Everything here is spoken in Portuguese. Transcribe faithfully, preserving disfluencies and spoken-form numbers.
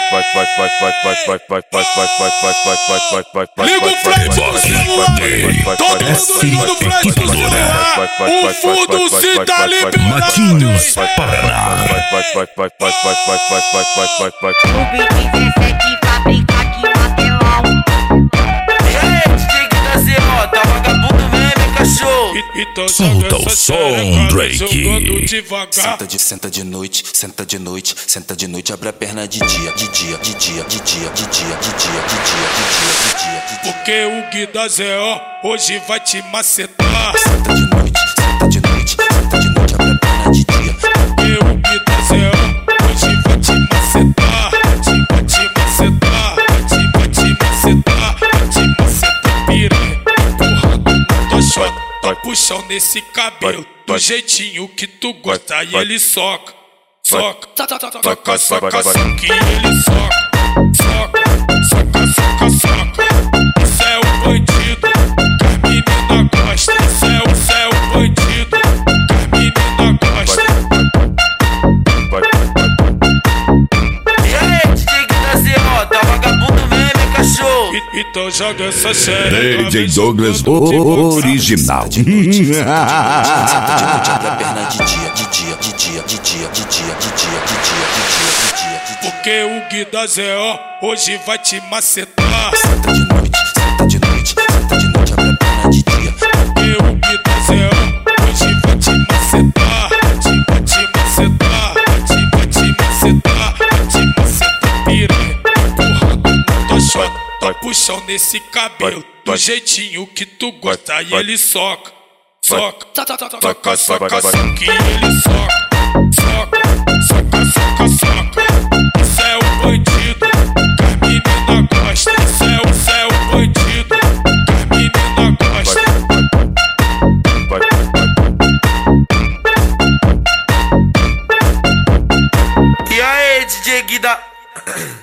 Liga o flash do celular aí, todo mundo liga o flash do celular. O fundo se tá liberado. Matinhos Paraná. O B dezessete fabrica aqui Matelão. E aí, D J Guida Z O, tá vagabundo mesmo, cachorro? Então Solta o som, Drake. Senta de, senta de noite, senta de noite, senta de noite, abre a perna de dia, de dia, de dia, de dia, de dia, de dia, de dia, de dia, de dia, de dia. Porque o Guida Z O hoje vai te macetar. Senta de noite, senta de noite, senta de noite, abre a perna de dia. Porque o Guida Z O hoje vai te macetar. Vai te macetar, vai te, vai te macetar, vai te macetar, piranha. Empurrando no tochota, tá puxão nesse cabelo, do jeitinho que tu gosta e ele soca. Soca, soca, soca, soca, que ele soca. Soca, soca, soca, soca. Isso é o bandido, que a menina gosta. Isso é o, isso é o bandido, que a menina gosta. E aí, D J Guida Z O, tá vagabundo mesmo, cachorro? E- Então joga essa xereca. D J Douglas original. Senta de noite, abre a perna de dia, de dia, de dia, de dia, de dia, de dia, de dia, de dia, de dia, de dia. Porque o Guida Z O hoje vai te macetar. Senta de noite, senta de noite, senta de noite, abre a perna de dia. Porque o Guida Z O hoje vai te macetar. Vai te, vai te macetar, vai te, vai te macetar, vai te macetar, piranha. Empurrando no tochota, tá puxão nesse cabelo, do jeitinho que tu gosta e ele soca. Soca, soca, soca, soca, que ele soca. Soca, soca, soca, soca. Isso é o bandido, que a menina gosta. Isso é o, isso é o bandido, que a menina gosta. E aí, D J Guida?